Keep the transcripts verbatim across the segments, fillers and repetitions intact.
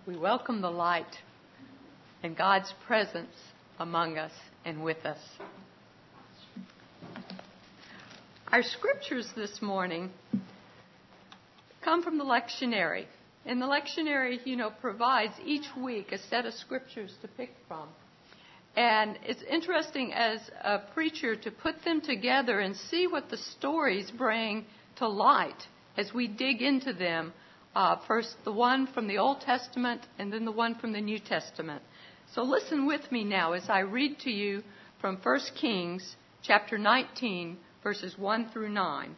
We welcome the light and God's presence among us and with us. Our scriptures this morning come from the lectionary. And the lectionary, you know, provides each week a set of scriptures to pick from. And it's interesting as a preacher to put them together and see what the stories bring to light as we dig into them. Uh, first, the one from the Old Testament and then the one from the New Testament. So listen with me now as I read to you from First Kings chapter nineteen, verses one through nine.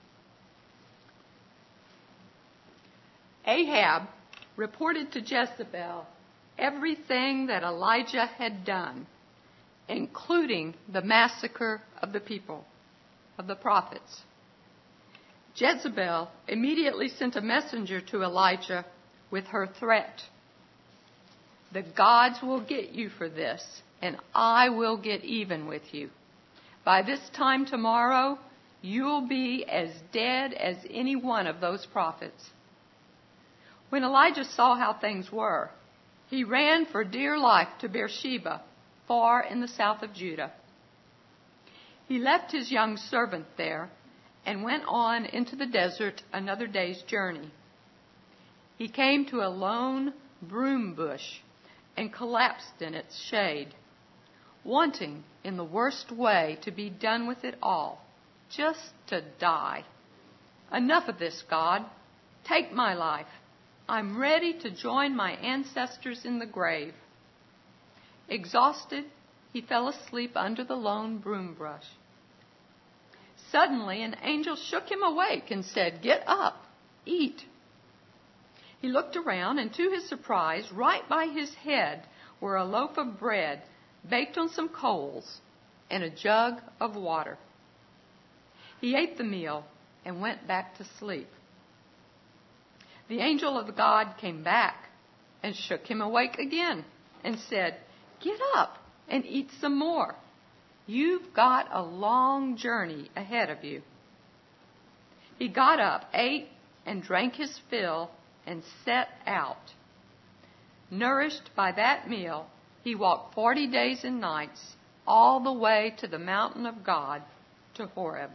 Ahab reported to Jezebel everything that Elijah had done, including the massacre of the people, of the prophets. Jezebel immediately sent a messenger to Elijah with her threat. The gods will get you for this, and I will get even with you. By this time tomorrow, you'll be as dead as any one of those prophets. When Elijah saw how things were, he ran for dear life to Beersheba, far in the south of Judah. He left his young servant there and went on into the desert another day's journey. He came to a lone broom bush and collapsed in its shade, wanting in the worst way to be done with it all, just to die. Enough of this, God. Take my life. I'm ready to join my ancestors in the grave. Exhausted, he fell asleep under the lone broom bush. Suddenly, an angel shook him awake and said, "Get up, eat." He looked around, and to his surprise, right by his head were a loaf of bread baked on some coals and a jug of water. He ate the meal and went back to sleep. The angel of God came back and shook him awake again and said, "Get up and eat some more. You've got a long journey ahead of you." He got up, ate, and drank his fill and set out. Nourished by that meal, he walked forty days and nights all the way to the mountain of God, to Horeb.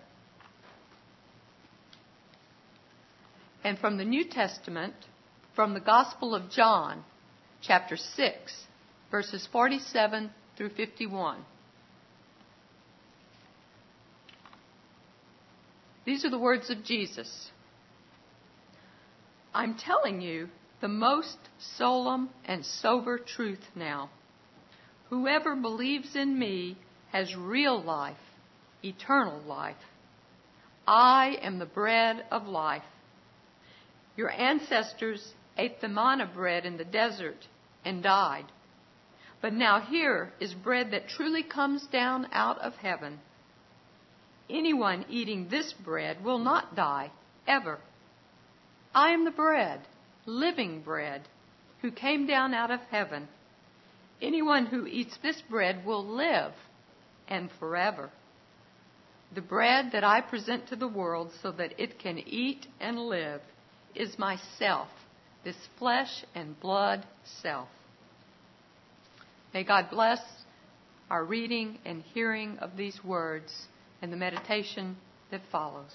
And from the New Testament, from the Gospel of John, chapter six, verses forty-seven through fifty-one. These are the words of Jesus. I'm telling you the most solemn and sober truth now. Whoever believes in me has real life, eternal life. I am the bread of life. Your ancestors ate the manna bread in the desert and died. But now here is bread that truly comes down out of heaven. Anyone eating this bread will not die, ever. I am the bread, living bread, who came down out of heaven. Anyone who eats this bread will live, and forever. The bread that I present to the world so that it can eat and live is myself, this flesh and blood self. May God bless our reading and hearing of these words and the meditation that follows.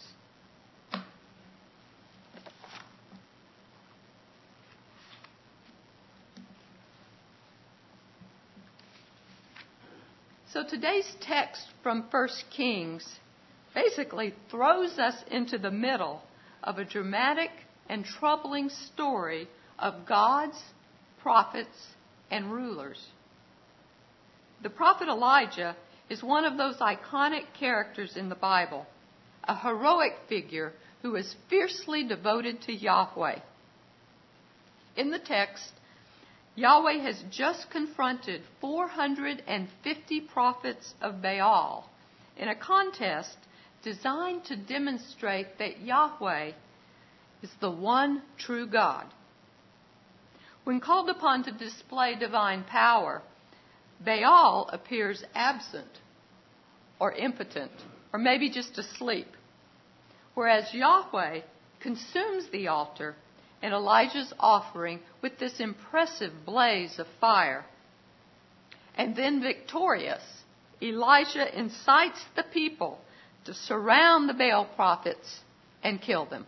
So today's text from First Kings basically throws us into the middle of a dramatic and troubling story of gods, prophets, and rulers. The prophet Elijah is one of those iconic characters in the Bible, a heroic figure who is fiercely devoted to Yahweh. In the text, Yahweh has just confronted four hundred fifty prophets of Baal in a contest designed to demonstrate that Yahweh is the one true God. When called upon to display divine power, Baal appears absent or impotent or maybe just asleep, whereas Yahweh consumes the altar and Elijah's offering with this impressive blaze of fire. And then victorious, Elijah incites the people to surround the Baal prophets and kill them.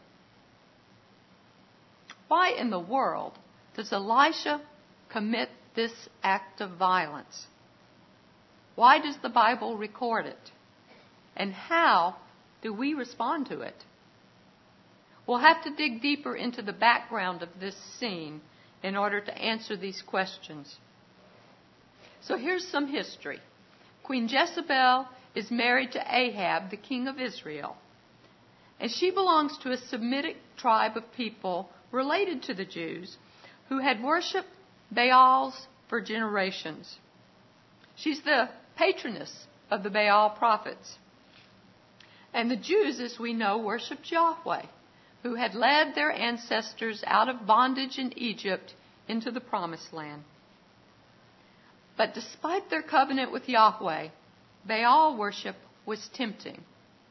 Why in the world does Elisha commit this act of violence? Why does the Bible record it? And how do we respond to it? We'll have to dig deeper into the background of this scene in order to answer these questions. So here's some history. Queen Jezebel is married to Ahab, the king of Israel. And she belongs to a Semitic tribe of people related to the Jews who had worshipped Baals for generations. She's the patroness of the Baal prophets. And the Jews, as we know, worshipped Yahweh, who had led their ancestors out of bondage in Egypt into the Promised Land. But despite their covenant with Yahweh, Baal worship was tempting.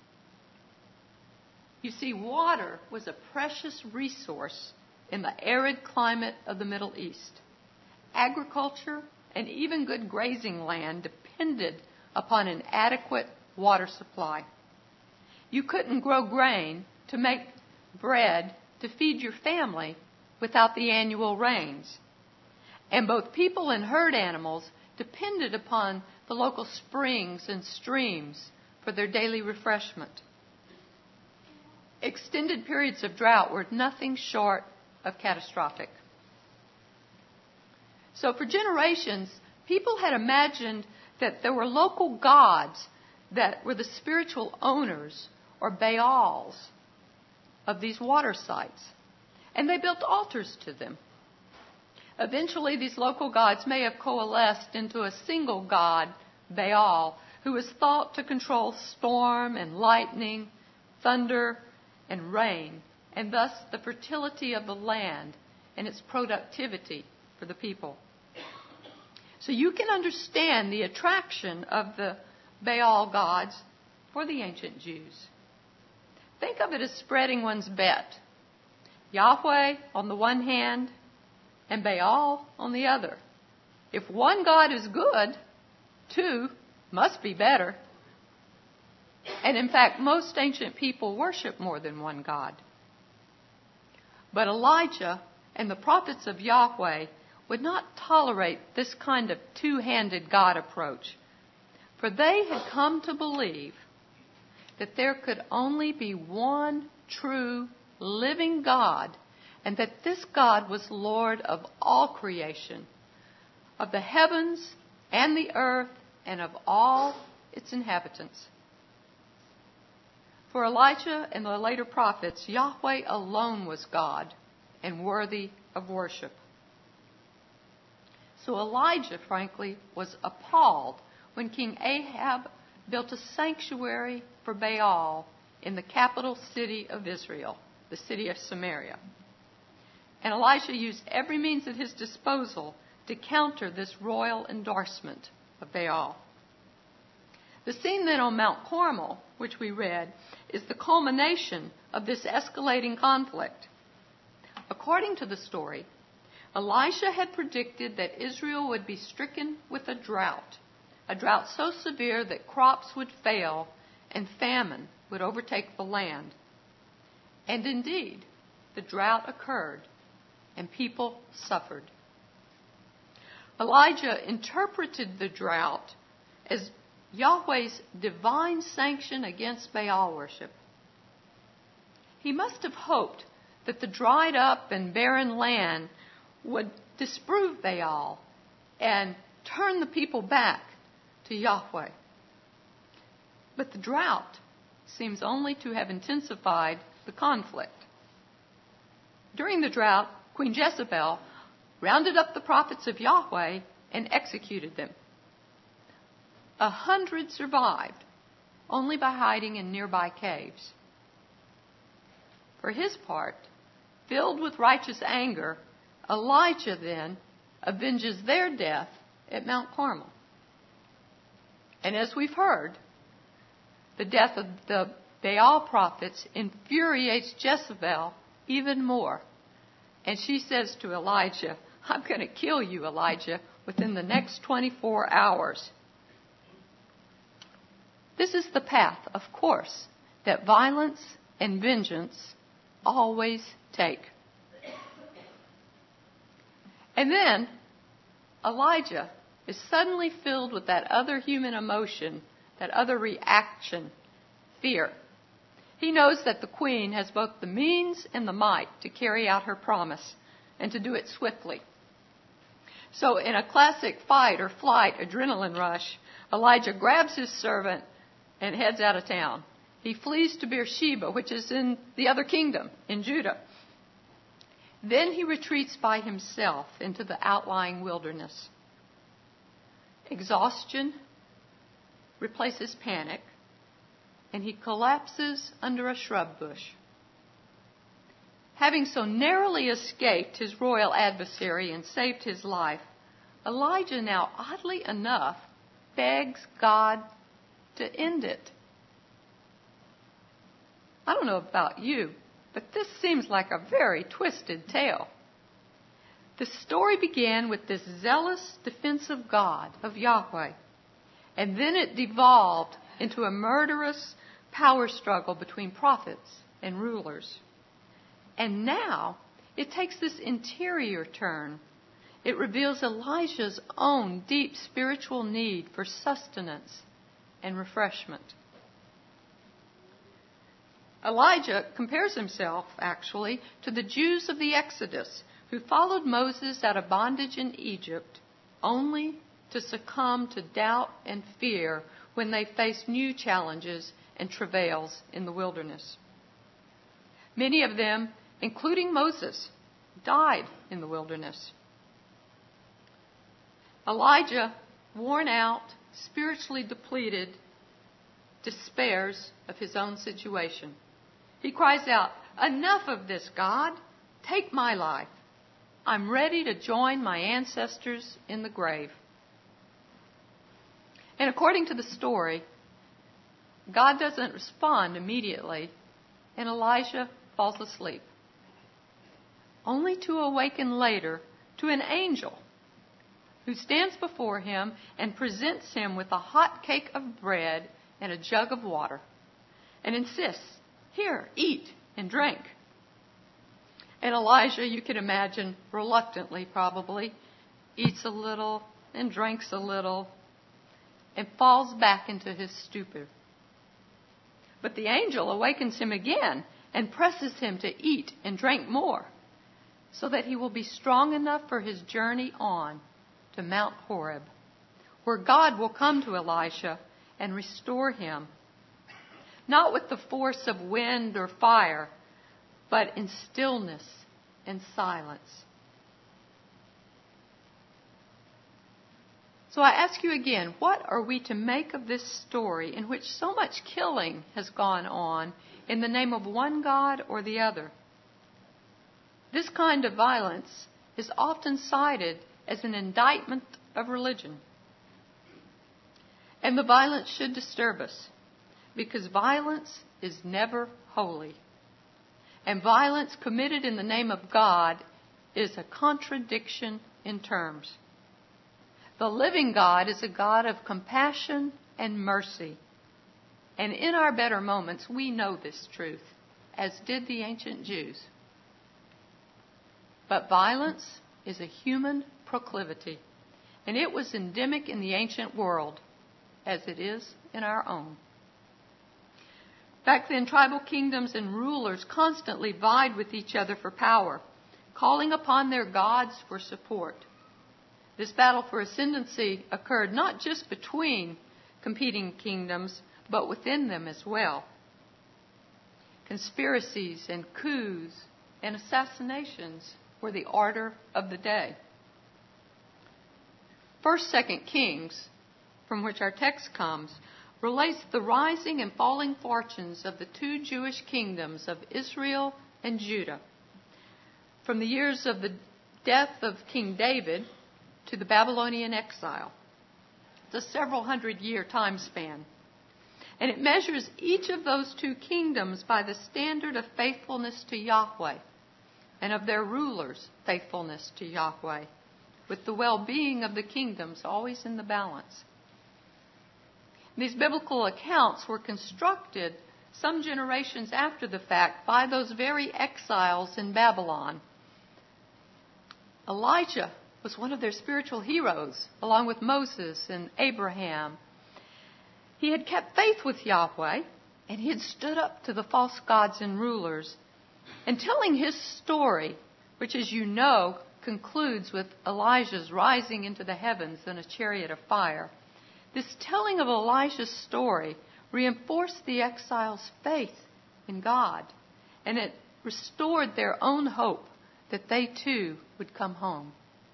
You see, water was a precious resource in the arid climate of the Middle East. Agriculture and even good grazing land depended upon an adequate water supply. You couldn't grow grain to make bread to feed your family without the annual rains. And both people and herd animals depended upon the local springs and streams for their daily refreshment. Extended periods of drought were nothing short of catastrophic. So for generations, people had imagined that there were local gods that were the spiritual owners or Baals of these water sites. And they built altars to them. Eventually, these local gods may have coalesced into a single god, Baal, who was thought to control storm and lightning, thunder and rain, and thus the fertility of the land and its productivity for the people. So you can understand the attraction of the Baal gods for the ancient Jews. Think of it as spreading one's bet. Yahweh on the one hand and Baal on the other. If one god is good, two must be better. And in fact, most ancient people worship more than one god. But Elijah and the prophets of Yahweh would not tolerate this kind of two-handed God approach, for they had come to believe that there could only be one true living God, and that this God was Lord of all creation, of the heavens and the earth, and of all its inhabitants. For Elijah and the later prophets, Yahweh alone was God and worthy of worship. So Elijah, frankly, was appalled when King Ahab built a sanctuary for Baal in the capital city of Israel, the city of Samaria. And Elijah used every means at his disposal to counter this royal endorsement of Baal. The scene then on Mount Carmel, which we read, is the culmination of this escalating conflict. According to the story, Elisha had predicted that Israel would be stricken with a drought, a drought so severe that crops would fail and famine would overtake the land. And indeed, the drought occurred and people suffered. Elijah interpreted the drought as Yahweh's divine sanction against Baal worship. He must have hoped that the dried up and barren land would disprove Baal and turn the people back to Yahweh. But the drought seems only to have intensified the conflict. During the drought, Queen Jezebel rounded up the prophets of Yahweh and executed them. A hundred survived, only by hiding in nearby caves. For his part, filled with righteous anger, Elijah then avenges their death at Mount Carmel. And as we've heard, the death of the Baal prophets infuriates Jezebel even more, And she says to Elijah, I'm going to kill you, Elijah, within the next twenty-four hours. This is the path, of course, that violence and vengeance always take. And then Elijah is suddenly filled with that other human emotion, that other reaction, fear. He knows that the queen has both the means and the might to carry out her promise and to do it swiftly. So in a classic fight or flight adrenaline rush, Elijah grabs his servant and heads out of town. He flees to Beersheba, which is in the other kingdom, in Judah. Then he retreats by himself into the outlying wilderness. Exhaustion replaces panic, and he collapses under a shrub bush. Having so narrowly escaped his royal adversary and saved his life, Elijah now, oddly enough, begs God to end it. I don't know about you, but this seems like a very twisted tale. The story began with this zealous defense of God, of Yahweh, and then it devolved into a murderous power struggle between prophets and rulers. And now it takes this interior turn. It reveals Elijah's own deep spiritual need for sustenance and refreshment. Elijah compares himself, actually, to the Jews of the Exodus who followed Moses out of bondage in Egypt only to succumb to doubt and fear when they faced new challenges and travails in the wilderness. Many of them, including Moses, died in the wilderness. Elijah, worn out, spiritually depleted, despairs of his own situation. He cries out, "Enough of this, God. Take my life. I'm ready to join my ancestors in the grave." And according to the story, God doesn't respond immediately, and Elijah falls asleep, only to awaken later to an angel who stands before him and presents him with a hot cake of bread and a jug of water and insists, "Here, eat and drink." And Elijah, you can imagine, reluctantly probably, eats a little and drinks a little and falls back into his stupor. But the angel awakens him again and presses him to eat and drink more so that he will be strong enough for his journey on to Mount Horeb, where God will come to Elisha and restore him, not with the force of wind or fire, but in stillness and silence. So I ask you again, what are we to make of this story in which so much killing has gone on in the name of one God or the other? This kind of violence is often cited as an indictment of religion. And the violence should disturb us, because violence is never holy. And violence committed in the name of God is a contradiction in terms. The living God is a God of compassion and mercy. And in our better moments, we know this truth, as did the ancient Jews. But violence is a human proclivity, and it was endemic in the ancient world, as it is in our own. Back then, tribal kingdoms and rulers constantly vied with each other for power, calling upon their gods for support. This battle for ascendancy occurred not just between competing kingdoms, but within them as well. Conspiracies and coups and assassinations were the order of the day. First, Second Kings, from which our text comes, relates the rising and falling fortunes of the two Jewish kingdoms of Israel and Judah, from the years of the death of King David to the Babylonian exile. It's a several hundred year time span. And it measures each of those two kingdoms by the standard of faithfulness to Yahweh, and of their rulers' faithfulness to Yahweh, with the well-being of the kingdoms always in the balance. These biblical accounts were constructed some generations after the fact by those very exiles in Babylon. Elijah was one of their spiritual heroes, along with Moses and Abraham. He had kept faith with Yahweh, and he had stood up to the false gods and rulers. And telling his story, which, as you know, concludes with Elijah's rising into the heavens in a chariot of fire, this telling of Elijah's story reinforced the exiles' faith in God, and it restored their own hope that they too would come home.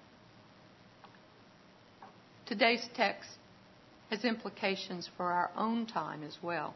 Today's text has implications for our own time as well.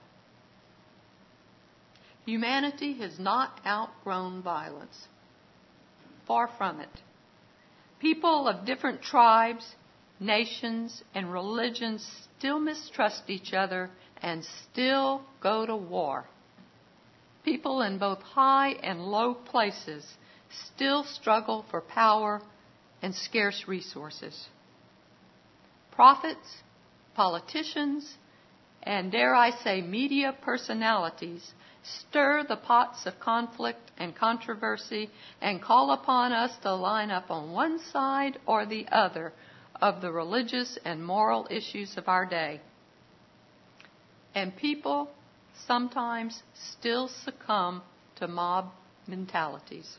Humanity has not outgrown violence. Far from it. People of different tribes, nations, and religions still mistrust each other and still go to war. People in both high and low places still struggle for power and scarce resources. Prophets, politicians, and dare I say media personalities stir the pots of conflict and controversy and call upon us to line up on one side or the other of the religious and moral issues of our day. And people sometimes still succumb to mob mentalities.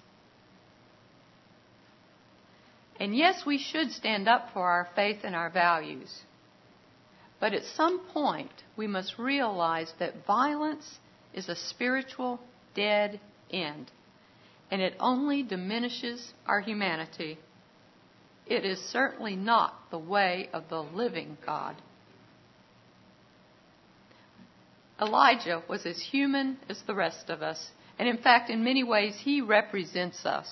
And yes, we should stand up for our faith and our values. But at some point, we must realize that violence is a spiritual dead end, and it only diminishes our humanity. It is certainly not the way of the living God. Elijah was as human as the rest of us, and in fact, in many ways, he represents us.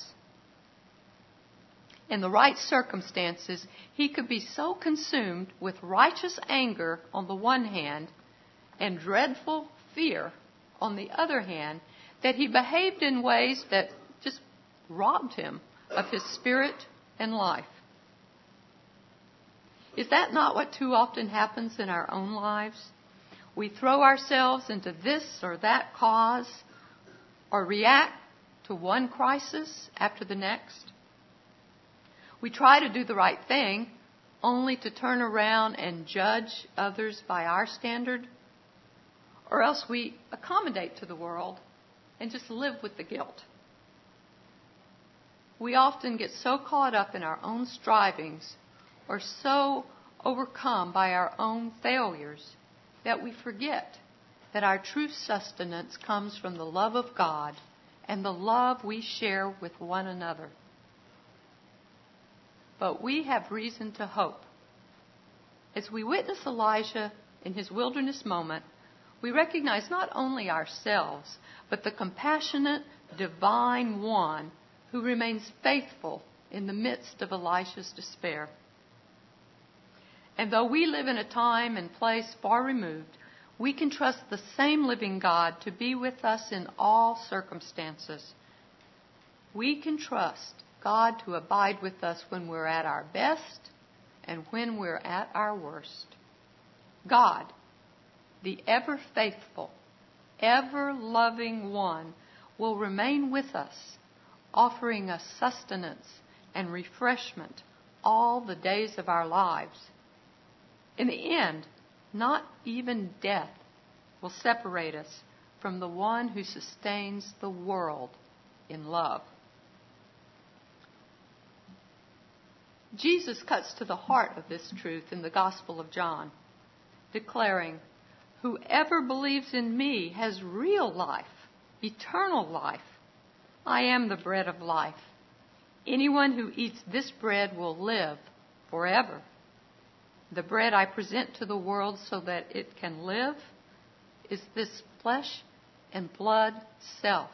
In the right circumstances, he could be so consumed with righteous anger on the one hand and dreadful fear on the other hand that he behaved in ways that just robbed him of his spirit and life. Is that not what too often happens in our own lives? We throw ourselves into this or that cause or react to one crisis after the next. We try to do the right thing only to turn around and judge others by our standard, or else we accommodate to the world and just live with the guilt. We often get so caught up in our own strivings or so overcome by our own failures that we forget that our true sustenance comes from the love of God and the love we share with one another. But we have reason to hope. As we witness Elijah in his wilderness moment, we recognize not only ourselves, but the compassionate, divine one who remains faithful in the midst of Elisha's despair. And though we live in a time and place far removed, we can trust the same living God to be with us in all circumstances. We can trust God to abide with us when we're at our best and when we're at our worst. God, the ever faithful, ever loving one, will remain with us, offering us sustenance and refreshment all the days of our lives. In the end, not even death will separate us from the one who sustains the world in love. Jesus cuts to the heart of this truth in the Gospel of John, declaring, "Whoever believes in me has real life, eternal life. I am the bread of life. Anyone who eats this bread will live forever. The bread I present to the world so that it can live is this flesh and blood self."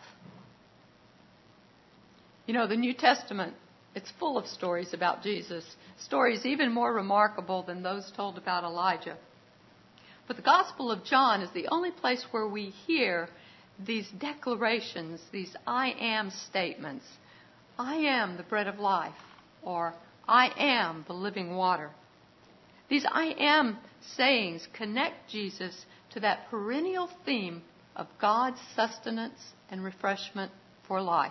You know, the New Testament, it's full of stories about Jesus, stories even more remarkable than those told about Elijah. But the Gospel of John is the only place where we hear these declarations, these I am statements I am the bread of life, or I am the living water. These I am sayings connect Jesus to that perennial theme of God's sustenance and refreshment for life.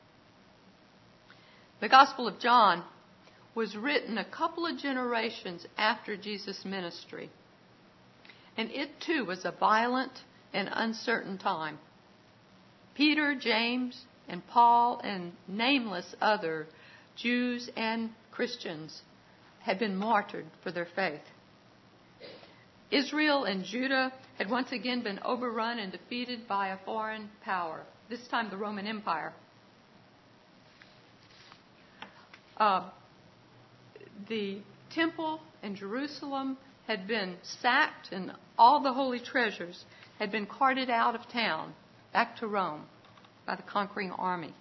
The Gospel of John was written a couple of generations after Jesus' ministry, and it too was a violent and uncertain time. Peter, James, and Paul, and nameless other Jews and Christians had been martyred for their faith. Israel and Judah had once again been overrun and defeated by a foreign power, this time the Roman Empire. Uh, the temple in Jerusalem had been sacked, and all the holy treasures had been carted out of town back to Rome by the conquering army.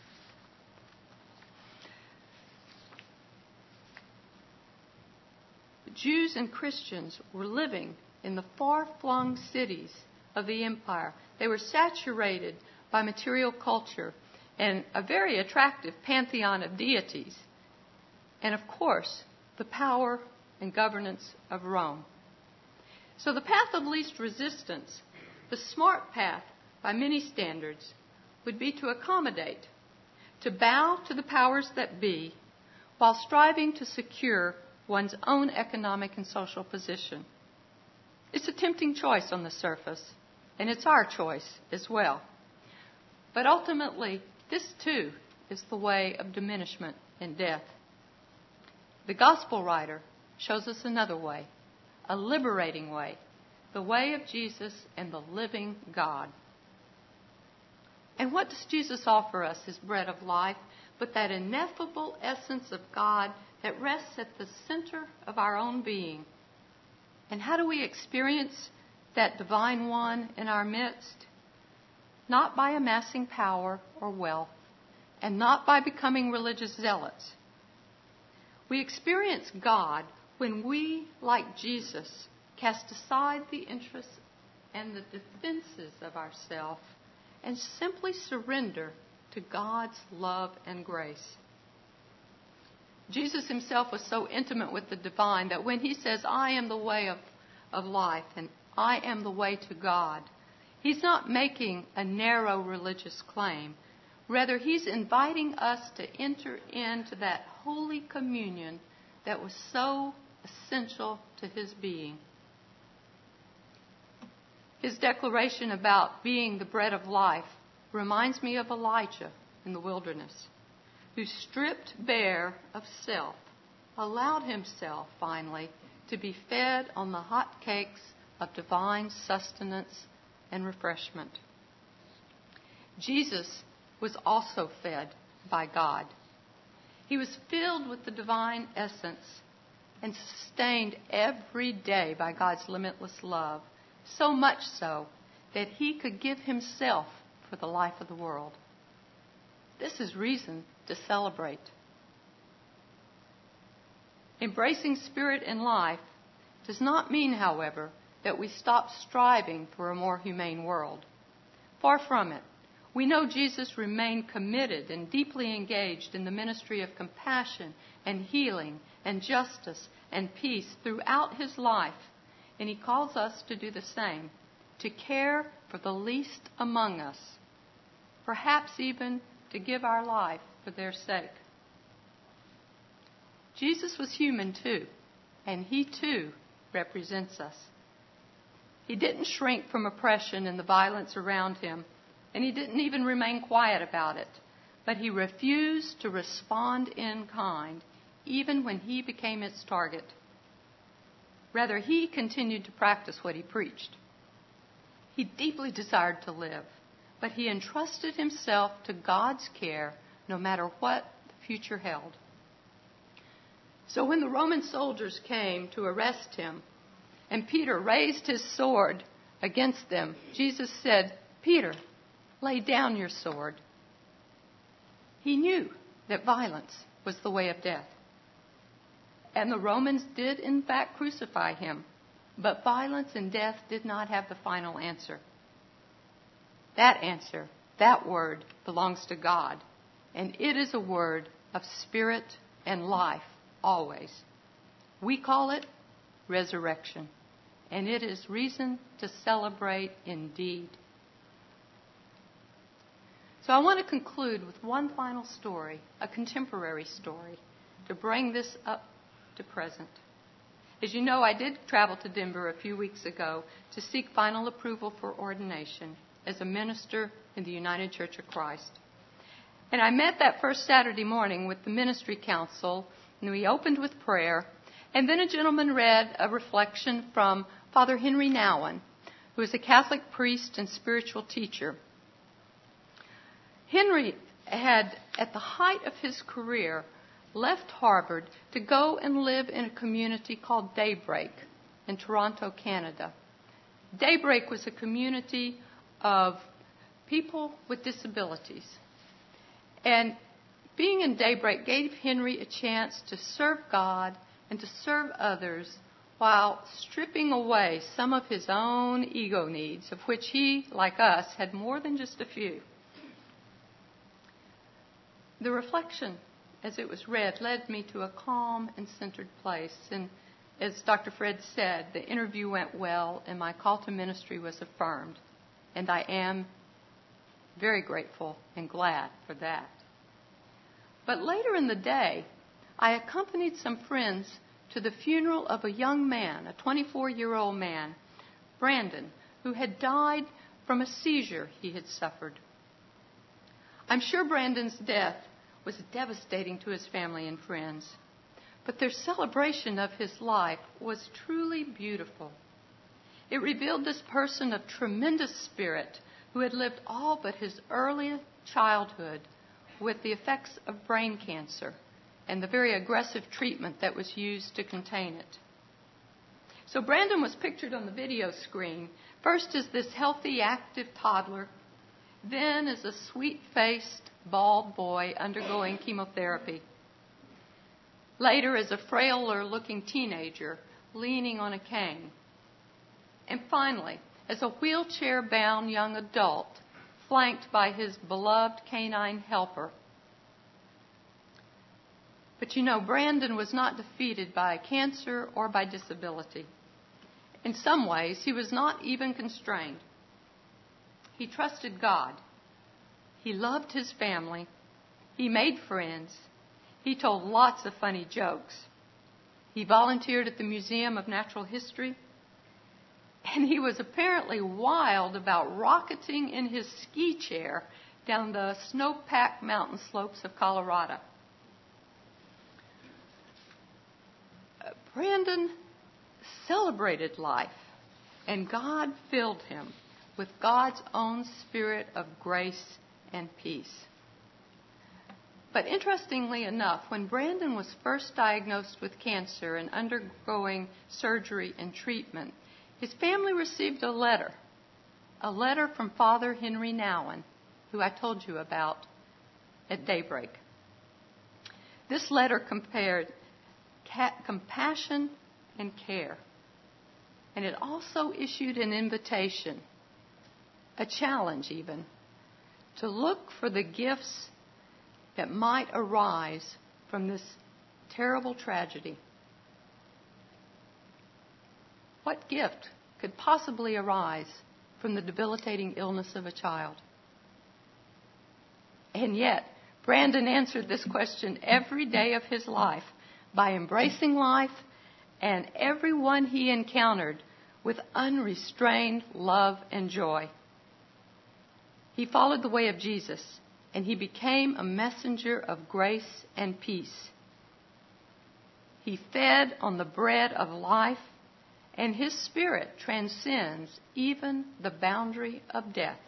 Jews and Christians were living in the far-flung cities of the empire. They were saturated by material culture and a very attractive pantheon of deities. And of course, the power and governance of Rome. So the path of least resistance, the smart path by many standards, would be to accommodate, to bow to the powers that be, while striving to secure one's own economic and social position. It's a tempting choice on the surface, and it's our choice as well. But ultimately, this too is the way of diminishment and death. The gospel writer shows us another way, a liberating way, the way of Jesus and the living God. And what does Jesus offer us, his bread of life, but that ineffable essence of God that rests at the center of our own being? And how do we experience that divine one in our midst? Not by amassing power or wealth, and not by becoming religious zealots. We experience God when we, like Jesus, cast aside the interests and the defenses of ourselves and simply surrender to God's love and grace. Jesus himself was so intimate with the divine that when he says, I am the way of, of life and I am the way to God, he's not making a narrow religious claim. Rather, he's inviting us to enter into that holy communion that was so essential to his being. His declaration about being the bread of life reminds me of Elijah in the wilderness, who stripped bare of self, allowed himself finally to be fed on the hot cakes of divine sustenance and refreshment. Jesus was also fed by God. He was filled with the divine essence and sustained every day by God's limitless love, so much so that he could give himself for the life of the world. This is reason to celebrate. Embracing spirit in life does not mean, however, that we stop striving for a more humane world. Far from it. We know Jesus remained committed and deeply engaged in the ministry of compassion and healing and justice and peace throughout his life, and he calls us to do the same, to care for the least among us, perhaps even to give our life for their sake. Jesus was human too, and he too represents us. He didn't shrink from oppression and the violence around him, and he didn't even remain quiet about it, but he refused to respond in kind, even when he became its target. Rather, he continued to practice what he preached. He deeply desired to live, but he entrusted himself to God's care no matter what the future held. So when the Roman soldiers came to arrest him, and Peter raised his sword against them, Jesus said, Peter, lay down your sword. He knew that violence was the way of death. And the Romans did, in fact, crucify him. But violence and death did not have the final answer. That answer, that word, belongs to God. and it is a word of spirit and life always. We call it resurrection, and it is reason to celebrate indeed. So I want to conclude with one final story, a contemporary story, to bring this up to present. As you know, I did travel to Denver a few weeks ago to seek final approval for ordination as a minister in the United Church of Christ. And I met that first Saturday morning with the ministry council, and we opened with prayer. And then a gentleman read a reflection from Father Henry Nouwen, who is a Catholic priest and spiritual teacher. Henry had, at the height of his career, left Harvard to go and live in a community called Daybreak in Toronto, Canada. Daybreak was a community of people with disabilities. And being in Daybreak gave Henry a chance to serve God and to serve others while stripping away some of his own ego needs, of which he, like us, had more than just a few. The reflection, as it was read, led me to a calm and centered place. And as Doctor Fred said, the interview went well and my call to ministry was affirmed. And I am very grateful and glad for that. But later in the day, I accompanied some friends to the funeral of a young man, a twenty-four-year-old man, Brandon, who had died from a seizure he had suffered. I'm sure Brandon's death was devastating to his family and friends, but their celebration of his life was truly beautiful. It revealed this person of tremendous spirit who had lived all but his early childhood with the effects of brain cancer and the very aggressive treatment that was used to contain it. So Brandon was pictured on the video screen, first as this healthy, active toddler, then as a sweet-faced, bald boy undergoing chemotherapy. Later as a frailer-looking teenager leaning on a cane. And finally, as a wheelchair-bound young adult flanked by his beloved canine helper. But you know, Brandon was not defeated by cancer or by disability. In some ways, he was not even constrained. He trusted God. He loved his family. He made friends. He told lots of funny jokes. He volunteered at the Museum of Natural History. And he was apparently wild about rocketing in his ski chair down the snow-packed mountain slopes of Colorado. Brandon celebrated life, and God filled him with God's own spirit of grace and peace. But interestingly enough, when Brandon was first diagnosed with cancer and undergoing surgery and treatment, his family received a letter, a letter from Father Henry Nouwen, who I told you about at Daybreak. This letter compared ca- compassion and care. And it also issued an invitation, a challenge even, to look for the gifts that might arise from this terrible tragedy. What gift could possibly arise from the debilitating illness of a child? And yet, Brandon answered this question every day of his life by embracing life and everyone he encountered with unrestrained love and joy. He followed the way of Jesus, and he became a messenger of grace and peace. He fed on the bread of life, and his spirit transcends even the boundary of death.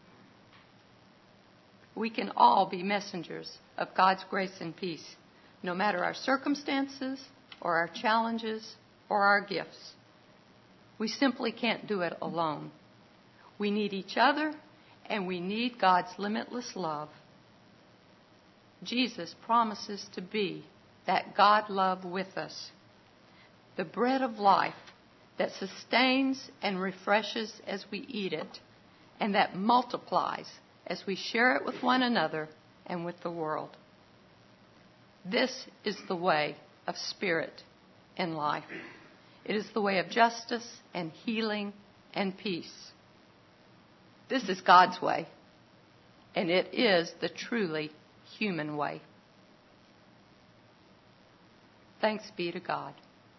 We can all be messengers of God's grace and peace, no matter our circumstances or our challenges or our gifts. We simply can't do it alone. We need each other, and we need God's limitless love. Jesus promises to be that God love with us, the bread of life that sustains and refreshes as we eat it, and that multiplies as we share it with one another and with the world. This is the way of spirit in life. It is the way of justice and healing and peace. This is God's way, and it is the truly human way. Thanks be to God.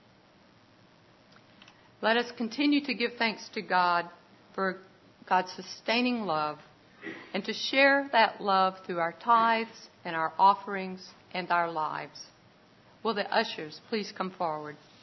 Let us continue to give thanks to God for God's sustaining love, and to share that love through our tithes and our offerings and our lives. Will the ushers please come forward?